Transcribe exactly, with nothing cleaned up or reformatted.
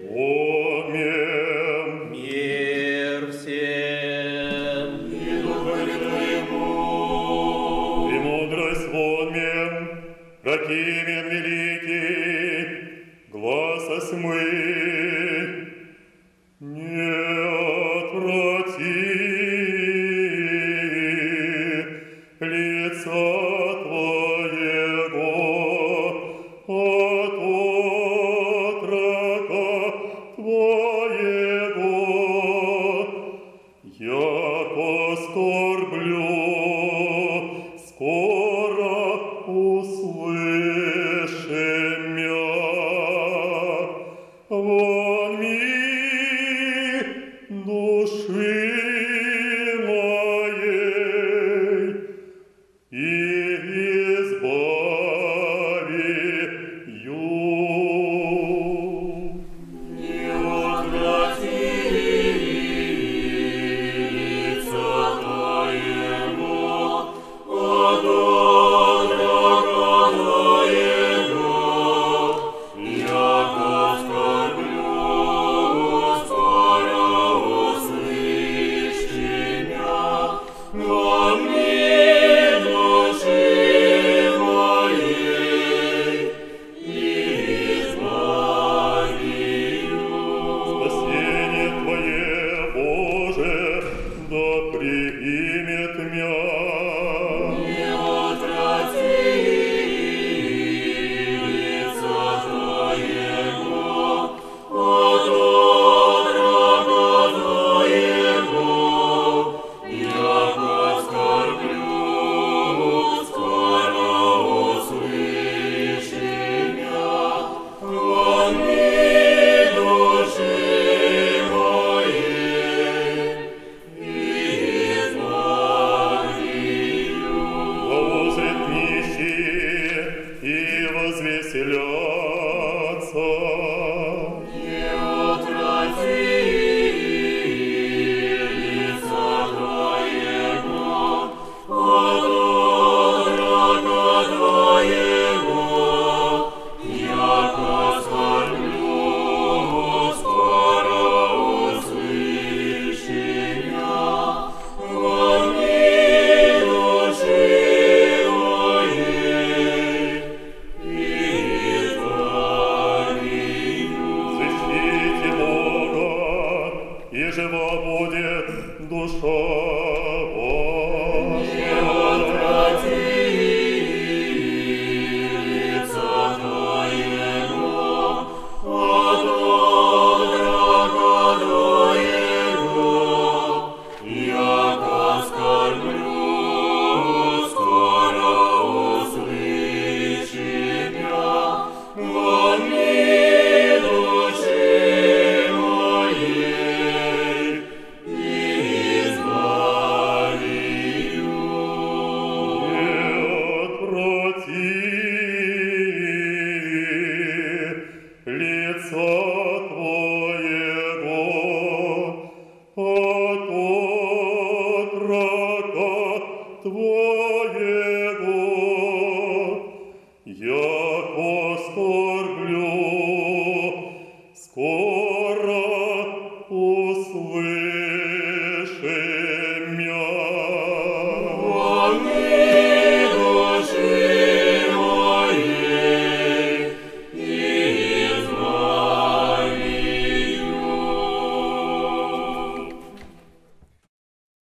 Помним. Мир всем. И духове Твоему. И мудрость вонмем, прокимен великий, гласос мы. Не отврати лица Твоего от отрока Твоего, яко скорблю, скоро услышим мя. Вон ми души моей, и избави ю. Не отврати лица Твоего от отрока Твоего, яко скорблю, скоро услыши мя. Вон ми души моей, и избави ю. Спасение Твое, Боже, да примет мя. Не отврати лица Твоего от отрока Твоего, яко скорблю, скоро услыши мя. Вон ми души моей, и избави ю. Воузрят нищие и возвеселятся. Не отврати лица Твоего от отрока Твоего, яко скорблю, скоро услыши мя. Вон ми души моей, и избави ю. Защите Бога, и жива будет душа Не ваша. отврати лица Твоего от отрока Твоего, яко скорблю, скоро услыши мя. Вон ми души моей, и избави ю. Не отврати лица Твоего от отрока Твоего, яко скорблю, скоро